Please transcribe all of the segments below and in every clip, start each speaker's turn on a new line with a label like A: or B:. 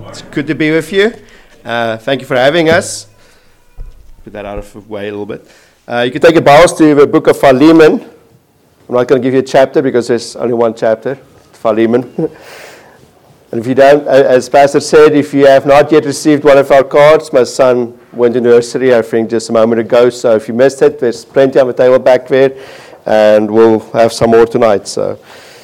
A: It's good to be with you. Thank you for having us. Put that out of the way a little bit. You can take your Bibles to the book of Philemon. I'm not going to give you a chapter because there's only one chapter, Philemon. And if you don't, as Pastor said, if you have not yet received one of our cards, my son went to nursery, I think, just a moment ago. So if you missed it, there's plenty on the table back there, and we'll have some more tonight. So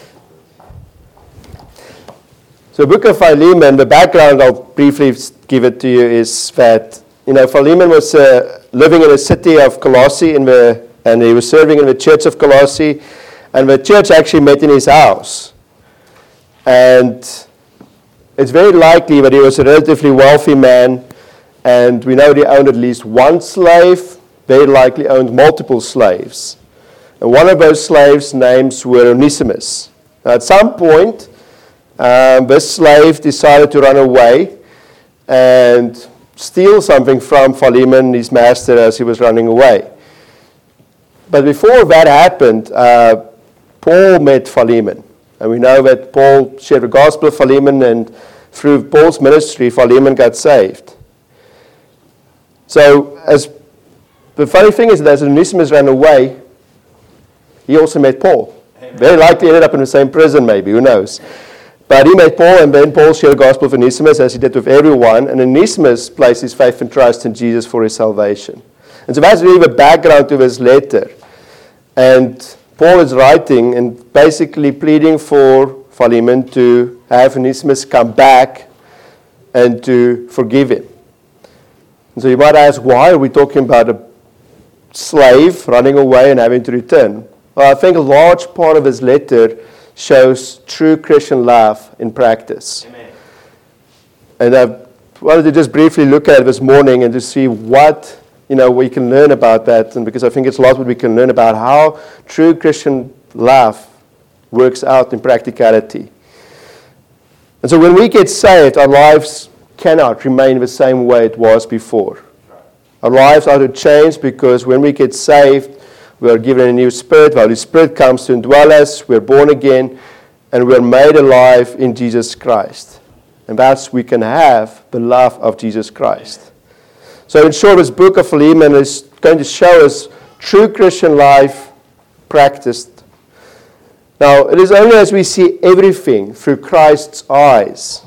A: the book of Philemon, the background, I'll briefly give it to you, is that, Philemon was living in the city of Colossae, and he was serving in the church of Colossae, and the church actually met in his house. And it's very likely that he was a relatively wealthy man, and we know that he owned at least one slave, very likely owned multiple slaves. And one of those slaves' names were Onesimus. Now, at some point, this slave decided to run away and steal something from Philemon, his master, as he was running away. But before that happened, Paul met Philemon. And we know that Paul shared the gospel of Philemon, and through Paul's ministry, Philemon got saved. So, the funny thing is that as Onesimus ran away, he also met Paul. Amen. Very likely ended up in the same prison, maybe, who knows. But he met Paul, and then Paul shared the gospel of Onesimus, as he did with everyone. And Onesimus placed his faith and trust in Jesus for his salvation. And so that's really the background to this letter. And Paul is writing and basically pleading for Philemon to have Onesimus come back and to forgive him. And so you might ask, why are we talking about a slave running away and having to return? Well, I think a large part of his letter shows true Christian love in practice. Amen. And I wanted to just briefly look at it this morning and to see what we can learn about that, and because I think it's a lot what we can learn about how true Christian love works out in practicality. And so when we get saved, our lives cannot remain the same way it was before. Our lives are to change because when we get saved, we are given a new spirit. The Holy Spirit comes to indwell us. We're born again, and we're made alive in Jesus Christ. And thus we can have the love of Jesus Christ. So in short, this book of Philemon is going to show us true Christian life practiced. Now, it is only as we see everything through Christ's eyes,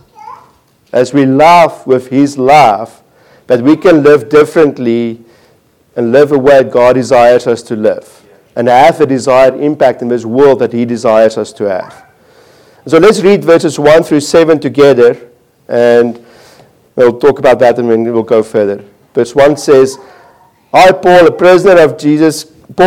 A: as we love with His love, that we can live differently and live the way God desires us to live, and have the desired impact in this world that He desires us to have. So let's read verses 1 through 7 together, and we'll talk about that and then we'll go further. Verse 1 says, I, Paul, a prisoner of Jesus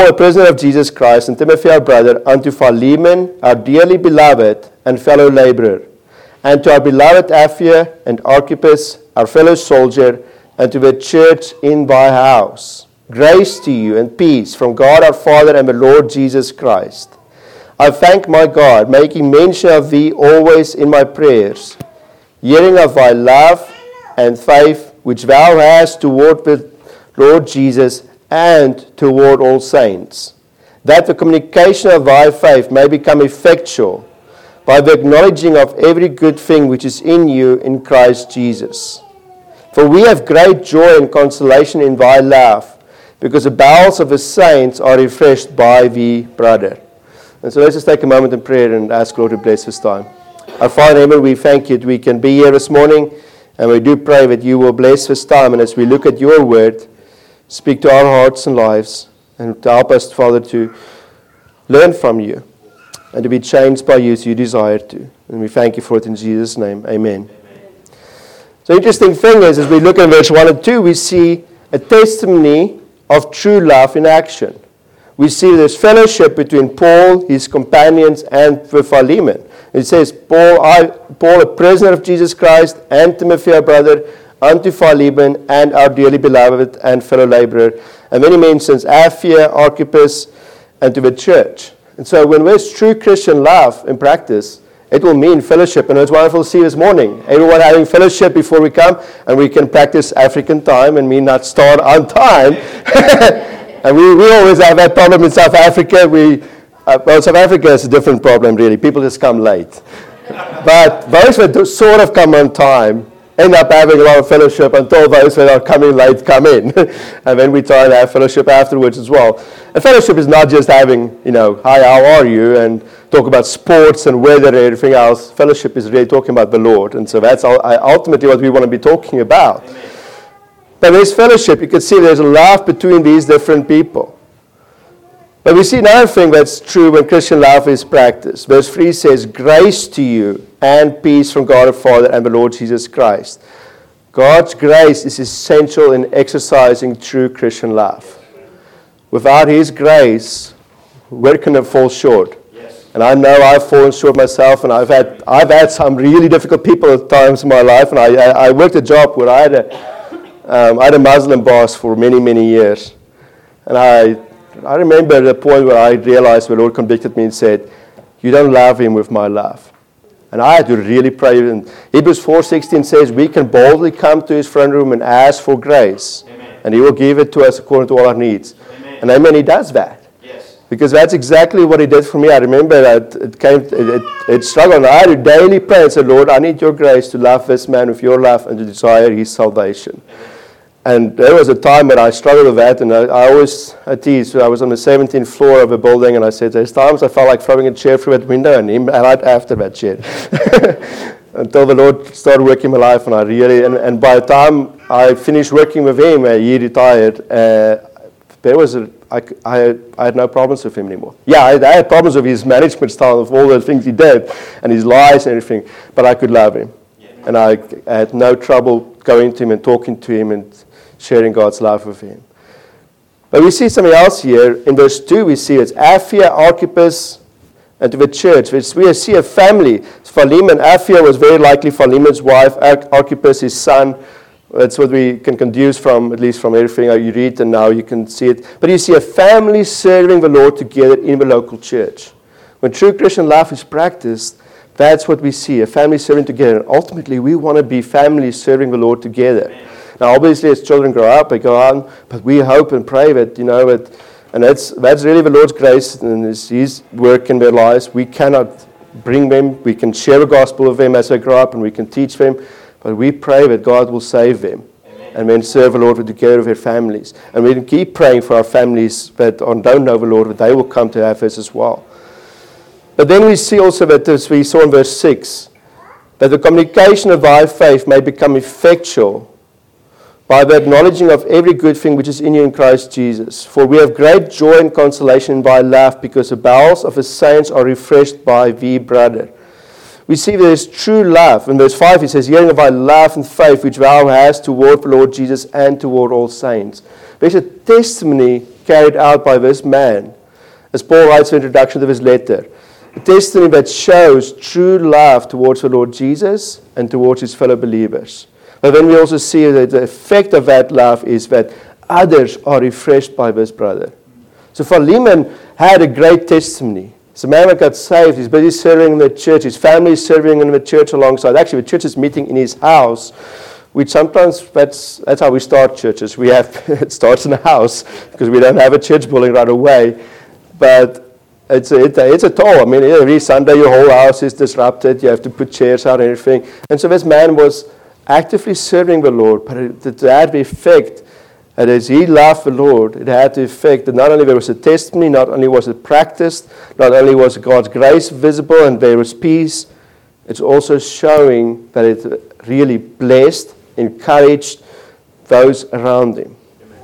A: Christ, and Timothy our brother, unto Philemon, our dearly beloved and fellow laborer, and to our beloved Apphia and Archippus, our fellow soldier, and to the church in thy house. Grace to you and peace from God our Father and the Lord Jesus Christ. I thank my God, making mention of thee always in my prayers, hearing of thy love and faith which thou hast toward the Lord Jesus and toward all saints, that the communication of thy faith may become effectual by the acknowledging of every good thing which is in you in Christ Jesus. For we have great joy and consolation in thy love, because the bowels of the saints are refreshed by thee, brother. And so let's just take a moment in prayer and ask Lord to bless this time. Our Father in heaven, we thank you that we can be here this morning, and we do pray that you will bless this time. And as we look at your word, speak to our hearts and lives, and to help us, Father, to learn from you and to be changed by you as you desire to. And we thank you for it in Jesus' name. Amen. So the interesting thing is, as we look at verse 1 and 2, we see a testimony of true love in action. We see this fellowship between Paul, his companions, and with Philemon. It says, Paul, a prisoner of Jesus Christ, and Timothy, our brother, unto Philemon, and our dearly beloved and fellow laborer. And then he mentions Apphia, Archippus, and to the church. And so when there's true Christian love in practice, it will mean fellowship. And it's wonderful to see this morning. Everyone having fellowship before we come, and we can practice African time and me not start on time. And we always have that problem in South Africa. South Africa is a different problem, really. People just come late. But those that sort of come on time, end up having a lot of fellowship until those that are coming late come in. And then we try and have fellowship afterwards as well. And fellowship is not just having, hi, how are you? And talk about sports and weather and everything else. Fellowship is really talking about the Lord. And so that's ultimately what we want to be talking about. Amen. But there's fellowship. You can see there's a love between these different people. But we see another thing that's true when Christian love is practiced. Verse 3 says, grace to you and peace from God our Father and the Lord Jesus Christ. God's grace is essential in exercising true Christian love. Without His grace, where can it fall short? Yes. And I know I've fallen short myself, and I've had some really difficult people at times in my life. And I worked a job where I had a Muslim boss for many, many years. And I remember the point where I realized the Lord convicted me and said, you don't love Him with my love. And I had to really pray. And Hebrews 4:16 says, we can boldly come to His throne room and ask for grace. Amen. And He will give it to us according to all our needs. Amen. And amen, He does that. Yes. Because that's exactly what He did for me. I remember that it struggled. And I had to daily pray and say, Lord, I need your grace to love this man with your love and to desire his salvation. Amen. And there was a time when I struggled with that, and I always teased. I was on the 17th floor of a building, and I said, there's times I felt like throwing a chair through that window, and him right after that chair. Until the Lord started working my life, and and by the time I finished working with Him, he retired, I had no problems with Him anymore. Yeah, I had problems with His management style, of all the things He did, and His lies and everything, but I could love Him. Yeah. And I had no trouble going to Him and talking to Him and sharing God's love with Him. But we see something else here. In verse 2, we see it's Apphia, Archippus, and to the church. We see a family. Philemon, Apphia was very likely Philemon's wife, Archippus his son. That's what we can deduce from, at least from everything you read, and now you can see it. But you see a family serving the Lord together in the local church. When true Christian love is practiced, that's what we see, a family serving together. And ultimately, we want to be families serving the Lord together. Amen. Now, obviously, as children grow up, they go on, but we hope and pray that, and that's really the Lord's grace and His work in their lives. We cannot bring them. We can share the gospel with them as they grow up, and we can teach them, but we pray that God will save them. Amen. And then serve the Lord together with their families. And we can keep praying for our families that don't know the Lord, that they will come to have this as well. But then we see also that, as we saw in verse 6, that the communication of thy faith may become effectual by the acknowledging of every good thing which is in you in Christ Jesus. For we have great joy and consolation in thy love, because the bowels of the saints are refreshed by thee, brother. We see there is true love. In verse 5 he says, hearing of thy love and faith which thou hast toward the Lord Jesus and toward all saints. There's a testimony carried out by this man, as Paul writes in the introduction to his letter. A testimony that shows true love towards the Lord Jesus and towards his fellow believers. But then we also see that the effect of that love is that others are refreshed by this brother. So Philemon had a great testimony. It's a man that got saved. He's busy serving in the church. His family is serving in the church alongside. Actually, the church is meeting in his house, which sometimes that's how we start churches. It starts in a house because we don't have a church building right away. But it's a toll. I mean, every Sunday your whole house is disrupted. You have to put chairs out and everything. And so this man was actively serving the Lord, but it had the effect that as he loved the Lord, it had the effect that not only there was a testimony, not only was it practiced, not only was God's grace visible and there was peace, it's also showing that it really blessed, encouraged those around him.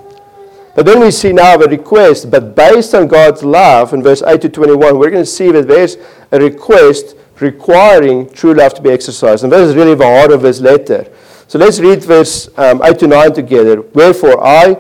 A: But then we see now the request, but based on God's love, in verse 8 to 21, we're going to see that there's a request requiring true love to be exercised. And this is really the heart of this letter. So let's read verse 8 to 9 together. Wherefore,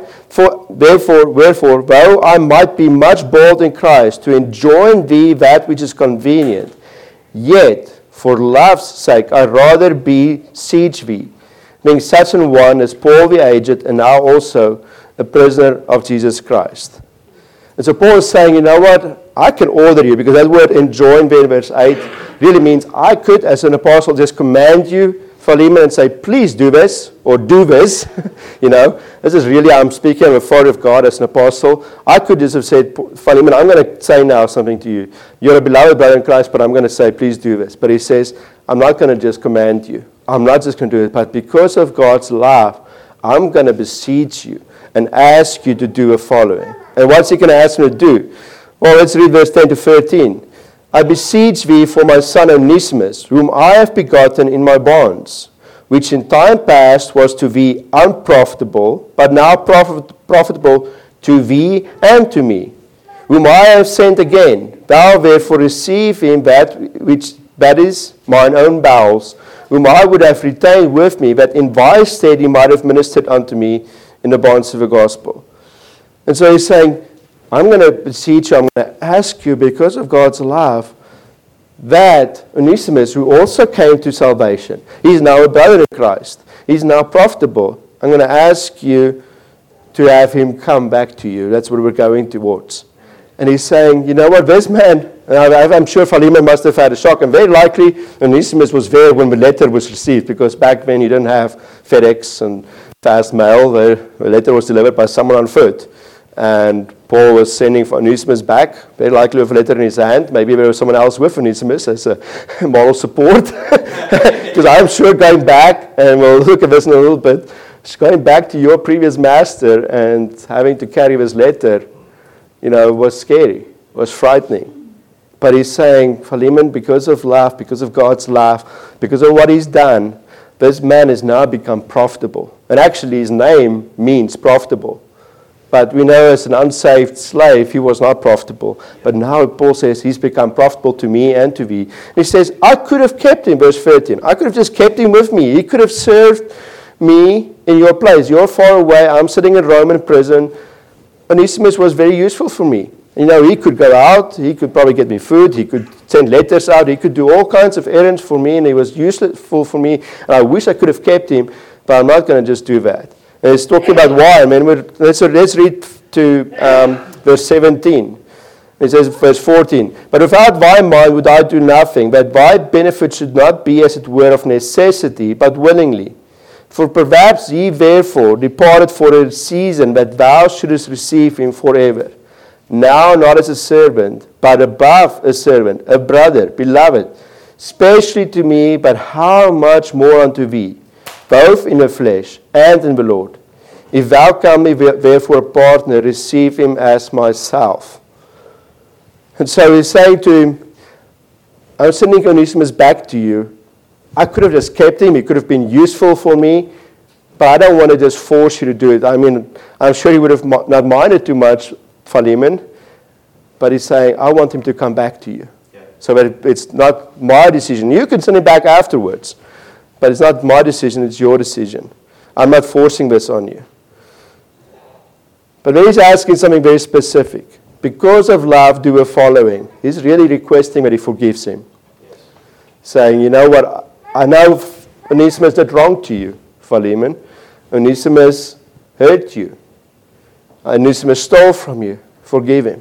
A: though I might be much bold in Christ to enjoin thee that which is convenient, yet for love's sake I rather beseech thee, being such an one as Paul the aged, and now also a prisoner of Jesus Christ. And so Paul is saying, you know what? I can order you, because that word enjoin there in verse 8 really means I could, as an apostle, just command you, Philemon, and say, please do this, or do this. This is really, I'm speaking on the authority of God as an apostle. I could just have said, Philemon, I'm going to say now something to you. You're a beloved brother in Christ, but I'm going to say, please do this. But he says, I'm not going to just command you. I'm not just going to do it, but because of God's love, I'm going to beseech you and ask you to do a following. And what's he going to ask me to do? Well, let's read verse 10 to 13. I beseech thee for my son Onesimus, whom I have begotten in my bonds, which in time past was to thee unprofitable, but now profitable to thee and to me, whom I have sent again. Thou therefore receive him that is mine own bowels, whom I would have retained with me, that in thy stead he might have ministered unto me in the bonds of the gospel. And so he's saying, I'm going to beseech you, I'm going to ask you, because of God's love, that Onesimus, who also came to salvation, he's now a brother in Christ, he's now profitable. I'm going to ask you to have him come back to you. That's what we're going towards. And he's saying, you know what, this man, I'm sure Philemon must have had a shock, and very likely Onesimus was there when the letter was received, because back then you didn't have FedEx and fast mail. The letter was delivered by someone on foot. And Paul was sending for Onesimus back, very likely with a letter in his hand. Maybe there was someone else with Onesimus as a moral support. Because I'm sure going back, and we'll look at this in a little bit, going back to your previous master and having to carry this letter, was scary, was frightening. But he's saying, Philemon, because of love, because of God's love, because of what he's done, this man has now become profitable. And actually his name means profitable. But we know as an unsaved slave, he was not profitable. But now Paul says he's become profitable to me and to thee. And he says, I could have kept him, verse 13. I could have just kept him with me. He could have served me in your place. You're far away. I'm sitting in Roman prison. Onesimus was very useful for me. He could go out. He could probably get me food. He could send letters out. He could do all kinds of errands for me. And he was useful for me. And I wish I could have kept him. But I'm not going to just do that. And it's talking about why. Let's read to verse 17. It says, verse 14, But without thy mind would I do nothing, that thy benefit should not be as it were of necessity, but willingly. For perhaps ye therefore departed for a season, that thou shouldest receive him forever. Now not as a servant, but above a servant, a brother, beloved, specially to me, but how much more unto thee, both in the flesh and in the Lord. If thou come me therefore a partner, receive him as myself. And so he's saying to him, I'm sending Onesimus back to you. I could have just kept him. He could have been useful for me. But I don't want to just force you to do it. I'm sure he would have not minded too much, Philemon. But he's saying, I want him to come back to you. Yeah. So that it's not my decision. You can send him back afterwards. But it's not my decision, it's your decision. I'm not forcing this on you. But then he's asking something very specific. Because of love, do a following. He's really requesting that he forgives him. Yes. Saying, you know what, I know Onesimus did wrong to you, Philemon. Onesimus hurt you. Onesimus stole from you. Forgive him.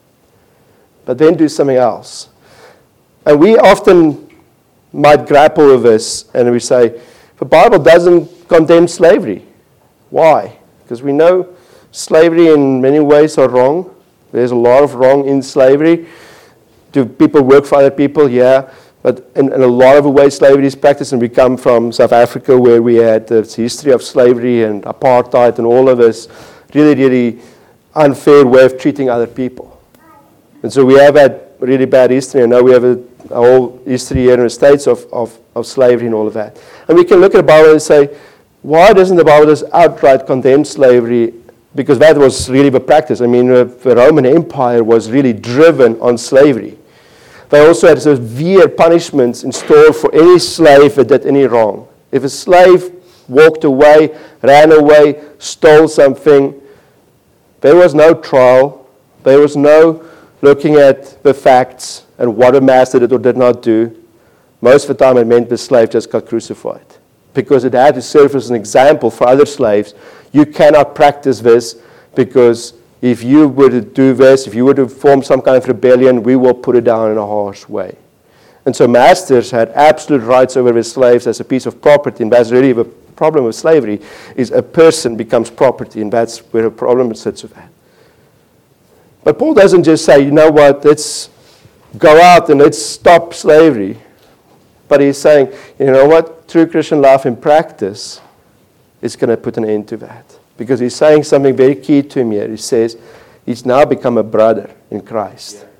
A: But then do something else. And we often might grapple with this, and we say, the Bible doesn't condemn slavery. Why? Because we know slavery in many ways are wrong. There's a lot of wrong in slavery. Do people work for other people? Yeah. But in a lot of ways slavery is practiced, and we come from South Africa where we had this history of slavery and apartheid and all of this really, really unfair way of treating other people. And so we have had really bad history, and now we have a whole history here in the States of slavery and all of that. And we can look at the Bible and say, why doesn't the Bible just outright condemn slavery? Because that was really the practice. The Roman Empire was really driven on slavery. They also had severe punishments in store for any slave that did any wrong. If a slave walked away, ran away, stole something, there was no trial. There was no looking at the facts and what a master did or did not do. Most of the time it meant the slave just got crucified, because it had to serve as an example for other slaves. You cannot practice this, because if you were to do this, if you were to form some kind of rebellion, we will put it down in a harsh way. And so masters had absolute rights over their slaves as a piece of property, and that's really the problem with slavery, is a person becomes property, and that's where the problem sits with that. But Paul doesn't just say, you know what, let's go out and let's stop slavery. But he's saying, you know what, true Christian life in practice, it's going to put an end to that. Because he's saying something very key to him here. He says, he's now become a brother in Christ. Yeah.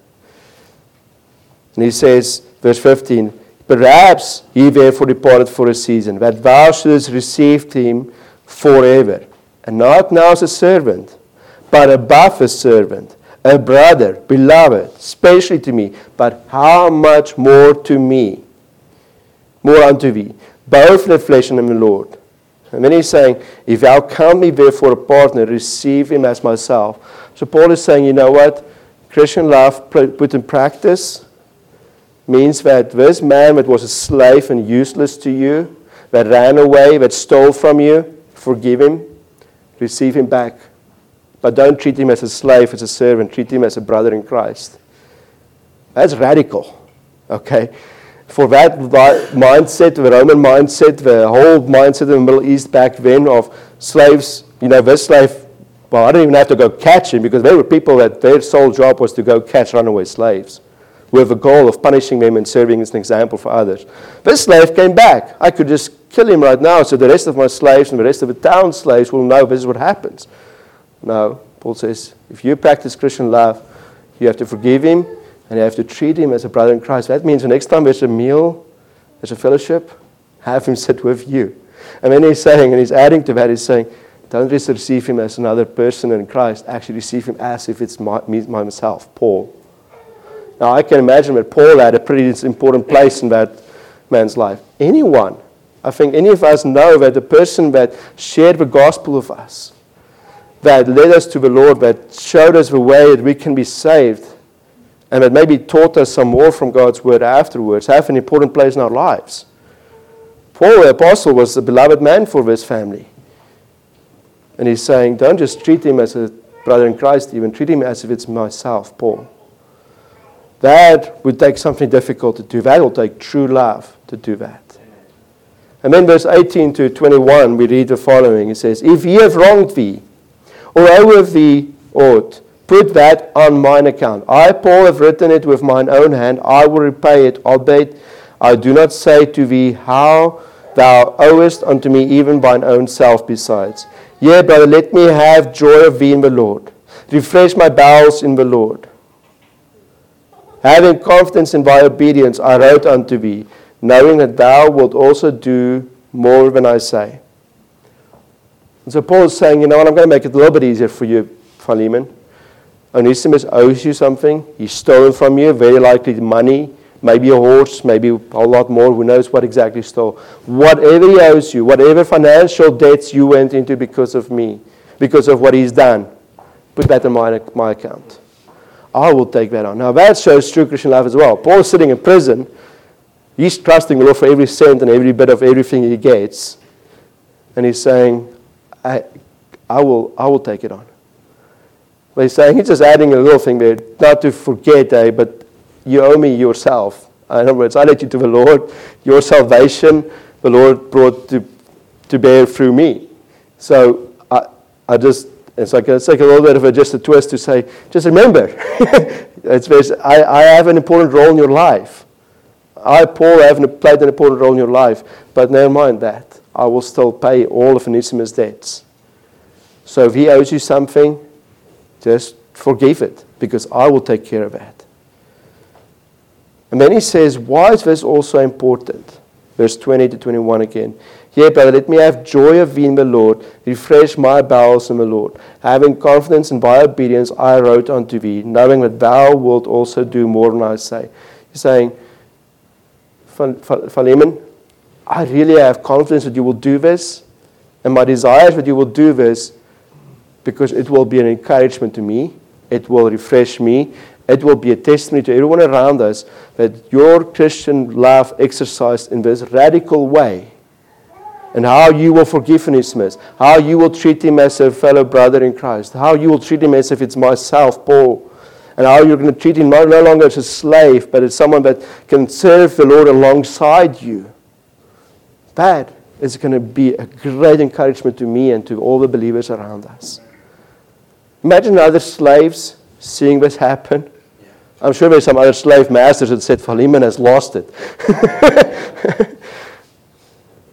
A: And he says, verse 15, perhaps he therefore departed for a season, that thou shouldest receive him forever, and not now as a servant, but above a servant, a brother, beloved, especially to me, but how much more to me, more unto thee, both in the flesh and in the Lord. And then he's saying, if thou count me therefore a partner, receive him as myself. So Paul is saying, you know what? Christian love put in practice means that this man that was a slave and useless to you, that ran away, that stole from you, forgive him, receive him back. But don't treat him as a slave, as a servant. Treat him as a brother in Christ. That's radical, okay? For that mindset, the Roman mindset, the whole mindset of the Middle East back then of slaves, this slave, well, I didn't even have to go catch him because there were people that their sole job was to go catch runaway slaves with the goal of punishing them and serving as an example for others. This slave came back. I could just kill him right now so the rest of my slaves and the rest of the town slaves will know this is what happens. No, Paul says, if you practice Christian love, you have to forgive him and you have to treat him as a brother in Christ. That means the next time there's a meal, there's a fellowship, have him sit with you. And then he's saying, and he's adding to that, he's saying, don't just receive him as another person in Christ, actually receive him as if it's myself, Paul. Now I can imagine that Paul had a pretty important place in that man's life. Anyone, I think any of us know that the person that shared the gospel with us, that led us to the Lord, that showed us the way that we can be saved, and that maybe taught us some more from God's word afterwards, have an important place in our lives. Paul, the apostle, was a beloved man for this family. And he's saying, don't just treat him as a brother in Christ, even treat him as if it's myself, Paul. That would take something difficult to do. That will take true love to do that. And then verse 18 to 21, we read the following. It says, if he have wronged thee, or over thee aught, put that on mine account. I, Paul, have written it with mine own hand. I will repay it, albeit I do not say to thee how thou owest unto me even thine own self besides. Yea, brother, let me have joy of thee in the Lord. Refresh my bowels in the Lord. Having confidence in thy obedience, I wrote unto thee, knowing that thou wilt also do more than I say. And so Paul is saying, you know what, I'm going to make it a little bit easier for you, Philemon. Onesimus owes you something. He's stolen from you, very likely money, maybe a horse, maybe a whole lot more. Who knows what exactly stole. Whatever he owes you, whatever financial debts you went into because of me, because of what he's done, put that in my account. I will take that on. Now that shows true Christian life as well. Paul's sitting in prison. He's trusting the Lord for every cent and every bit of everything he gets. And he's saying, I will take it on. But he's saying, he's just adding a little thing there, not to forget, but you owe me yourself. In other words, I led you to the Lord. Your salvation, the Lord brought to bear through me. So it's like a little bit of just a twist to say, just remember, I have an important role in your life. I, Paul, have played an important role in your life, but never mind that. I will still pay all of Onesimus' debts. So if he owes you something, just forgive it, because I will take care of that. And then he says, why is this also important? Verse 20 to 21 again. Yea, brother, let me have joy of thee in the Lord, refresh my bowels in the Lord. Having confidence in thy obedience, I wrote unto thee, knowing that thou wilt also do more than I say. He's saying, Philemon, I really have confidence that you will do this, and my desire is that you will do this because it will be an encouragement to me, it will refresh me, it will be a testimony to everyone around us that your Christian love exercised in this radical way, and how you will forgive Onesimus, how you will treat him as a fellow brother in Christ, how you will treat him as if it's myself, Paul, and how you're going to treat him no longer as a slave, but as someone that can serve the Lord alongside you. That is going to be a great encouragement to me and to all the believers around us. Imagine other slaves seeing this happen. I'm sure there's some other slave masters that said, Philemon has lost it.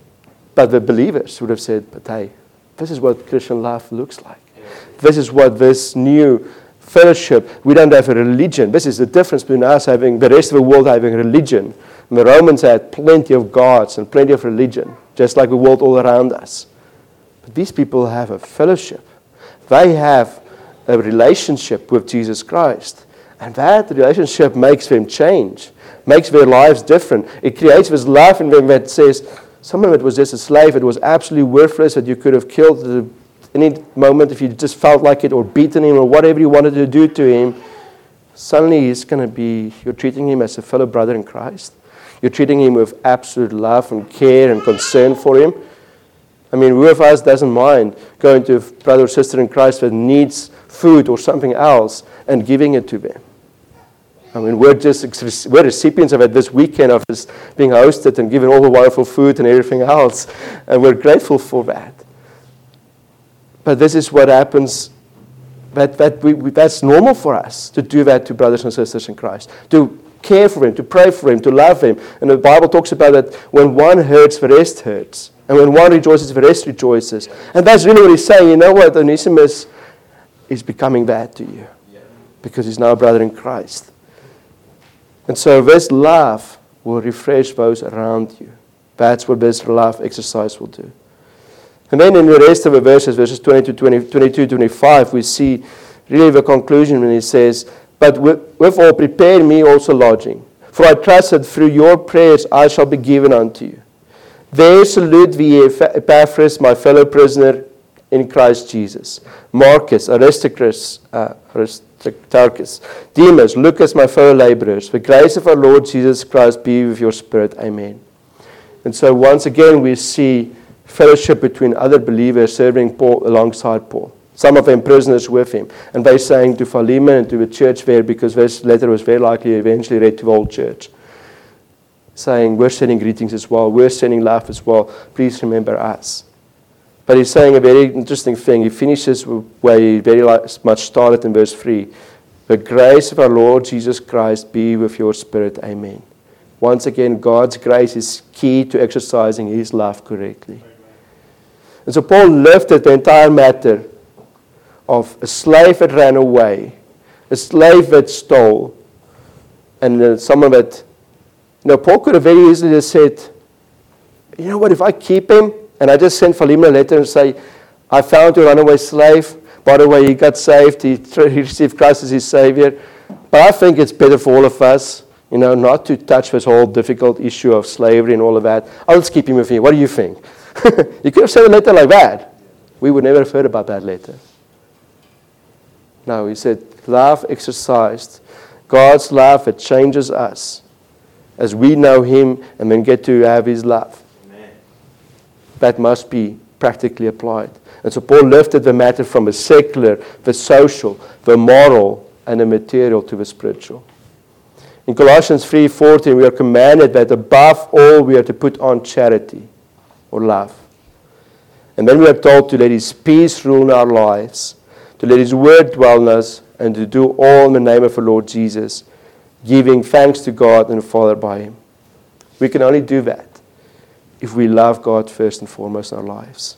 A: But the believers would have said, but hey, this is what Christian life looks like. This is what this new fellowship, we don't have a religion. This is the difference between us having, the rest of the world having religion. And the Romans had plenty of gods and plenty of religion, just like the world all around us. But these people have a fellowship. They have a relationship with Jesus Christ. And that relationship makes them change, makes their lives different. It creates this love in them that says, some of it was just a slave, it was absolutely worthless, that you could have killed at any moment if you just felt like it, or beaten him, or whatever you wanted to do to him. Suddenly he's going to be, you're treating him as a fellow brother in Christ. You're treating him with absolute love and care and concern for him. I mean, who of us doesn't mind going to a brother or sister in Christ that needs food or something else and giving it to them? I mean, we're recipients of it this weekend, of this being hosted and given all the wonderful food and everything else. And we're grateful for that. But this is what happens, that's normal for us, to do that to brothers and sisters in Christ. To care for him, to pray for him, to love him. And the Bible talks about that when one hurts, the rest hurts. And when one rejoices, the rest rejoices. And that's really what he's saying. You know what? Onesimus is becoming that to you. Because he's now a brother in Christ. And so this love will refresh those around you. That's what this love exercise will do. And then in the rest of the verses 22, 25, we see really the conclusion when he says, but withal prepare me also lodging. For I trust that through your prayers I shall be given unto you. There salute thee Epaphras, my fellow prisoner in Christ Jesus. Marcus, Aristarchus, Demas, Lucas, my fellow laborers. The grace of our Lord Jesus Christ be with your spirit. Amen. And so once again we see fellowship between other believers serving Paul alongside Paul. Some of them prisoners with him. And they're saying to Philemon and to the church there, because this letter was very likely eventually read to the whole church, saying, we're sending greetings as well. We're sending love as well. Please remember us. But he's saying a very interesting thing. He finishes where he very much started in verse 3. The grace of our Lord Jesus Christ be with your spirit. Amen. Once again, God's grace is key to exercising his love correctly. And so Paul lifted the entire matter of a slave that ran away, a slave that stole, and someone that, Paul could have very easily just said, you know what, if I keep him, and I just send Philemon a letter and say, I found a runaway slave. By the way, he got saved. He received Christ as his Savior. But I think it's better for all of us, not to touch this whole difficult issue of slavery and all of that. I'll just keep him with me. What do you think? You could have sent a letter like that. We would never have heard about that letter. No, he said, love exercised. God's love that changes us as we know him and then get to have his love. That must be practically applied. And so Paul lifted the matter from the secular, the social, the moral, and the material to the spiritual. In Colossians 3:14, we are commanded that above all we are to put on charity or love. And then we are told to let his peace rule in our lives, to let his word dwell in us, and to do all in the name of the Lord Jesus, giving thanks to God and the Father by him. We can only do that if we love God first and foremost in our lives.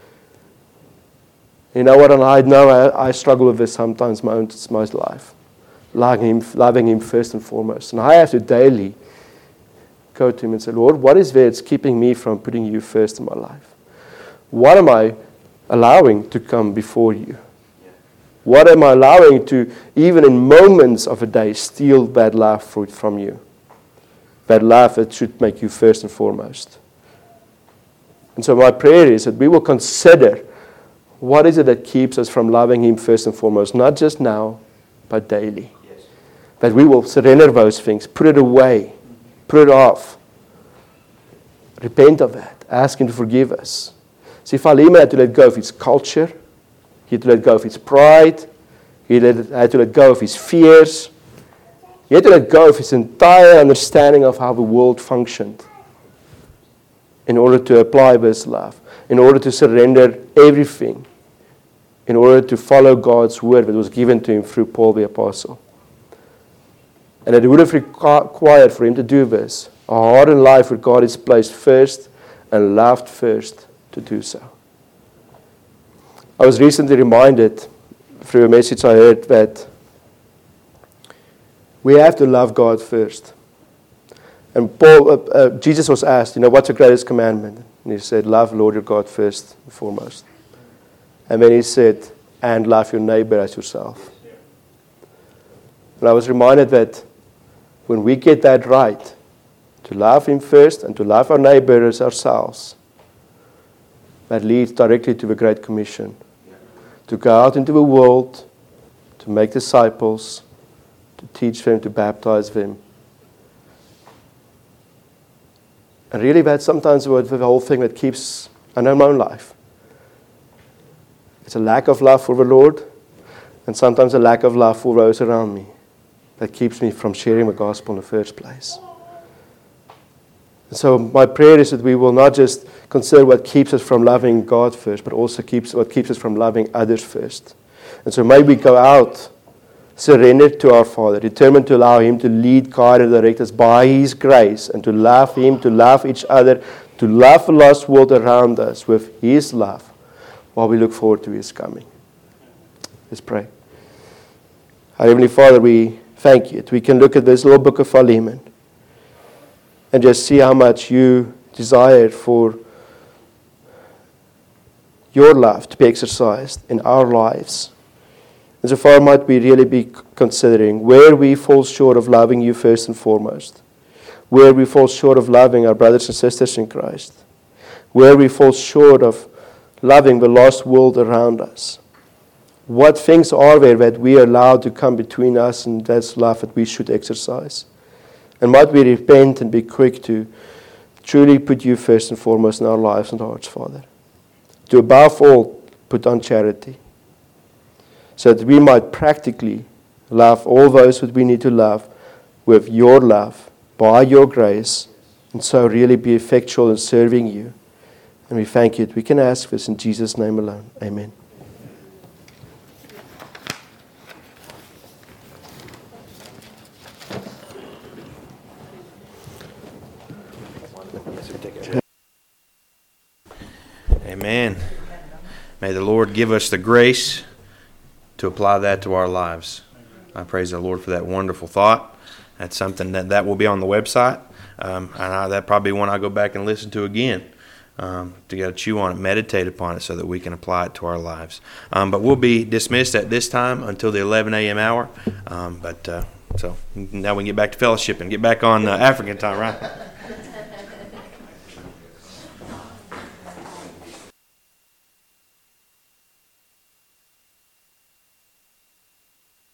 A: You know what? And I know I struggle with this sometimes in my life. Loving him first and foremost. And I have to daily go to him and say, Lord, what is there that's keeping me from putting you first in my life? What am I allowing to come before you? What am I allowing to, even in moments of a day, steal that love from you? That love that should make you first and foremost. And so my prayer is that we will consider what is it that keeps us from loving him first and foremost, not just now, but daily. Yes. That we will surrender those things, put it away, put it off. Repent of that. Ask him to forgive us. See, Philemon had to let go of his culture. He had to let go of his pride. He had to let go of his fears. He had to let go of his entire understanding of how the world functioned in order to apply this love, in order to surrender everything, in order to follow God's word that was given to him through Paul the Apostle. And it would have required for him to do this a hardened life where God is placed first, and loved first to do so. I was recently reminded through a message I heard that we have to love God first. And Jesus was asked, what's the greatest commandment? And he said, love Lord your God first and foremost. And then he said, and love your neighbor as yourself. And I was reminded that when we get that right, to love him first and to love our neighbor as ourselves, that leads directly to the Great Commission. To go out into the world, to make disciples, to teach them, to baptize them. And really that's sometimes the whole thing that keeps in our own life. It's a lack of love for the Lord, and sometimes a lack of love for those around me that keeps me from sharing the gospel in the first place. And so my prayer is that we will not just consider what keeps us from loving God first, but also what keeps us from loving others first. And so may we go out surrendered to our Father, determined to allow him to lead, guide, and direct us by his grace, and to love him, to love each other, to love the lost world around us with his love, while we look forward to his coming. Let's pray. Our Heavenly Father, we thank you that we can look at this little book of Philemon and just see how much you desired for your love to be exercised in our lives. And so far might we really be considering where we fall short of loving you first and foremost, where we fall short of loving our brothers and sisters in Christ, where we fall short of loving the lost world around us. What things are there that we are allowed to come between us and that love that we should exercise? And might we repent and be quick to truly put you first and foremost in our lives and hearts, Father. To above all, put on charity, so that we might practically love all those that we need to love with your love, by your grace, and so really be effectual in serving you. And we thank you that we can ask this in Jesus' name alone. Amen.
B: Amen. May the Lord give us the grace to apply that to our lives. I praise the Lord for that wonderful thought. That's something that will be on the website. And that probably one I'll go back and listen to again. To get to chew on it, meditate upon it so that we can apply it to our lives. But we'll be dismissed at this time until the 11 a.m. hour. So now we can get back to fellowship and get back on African time, right?